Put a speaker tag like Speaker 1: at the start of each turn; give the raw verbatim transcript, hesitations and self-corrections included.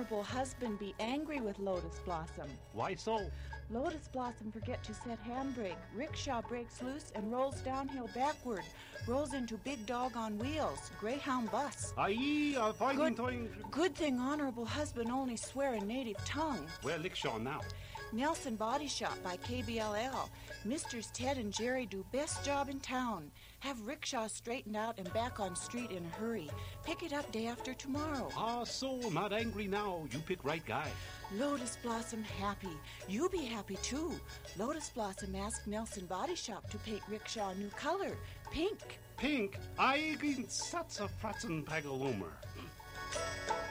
Speaker 1: honorable husband be angry with Lotus Blossom.
Speaker 2: Why so?
Speaker 1: Lotus Blossom forget to set handbrake. Rickshaw breaks loose and rolls downhill backward. Rolls into big dog on wheels. Greyhound bus.
Speaker 2: Aye, I'll find
Speaker 1: Good,
Speaker 2: time.
Speaker 1: good thing honorable husband only swear in native tongue.
Speaker 2: Where Lickshaw now?
Speaker 1: Nelson Body Shop by K B L L. Misters Ted and Jerry do best job in town. Have rickshaw straightened out and back on street in a hurry. Pick it up day after tomorrow.
Speaker 2: Ah, so not angry now. You pick right guy.
Speaker 1: Lotus Blossom happy. You be happy too. Lotus Blossom asked Nelson Body Shop to paint rickshaw a new color, pink.
Speaker 2: Pink? I gin such a fratzen pagaloomer.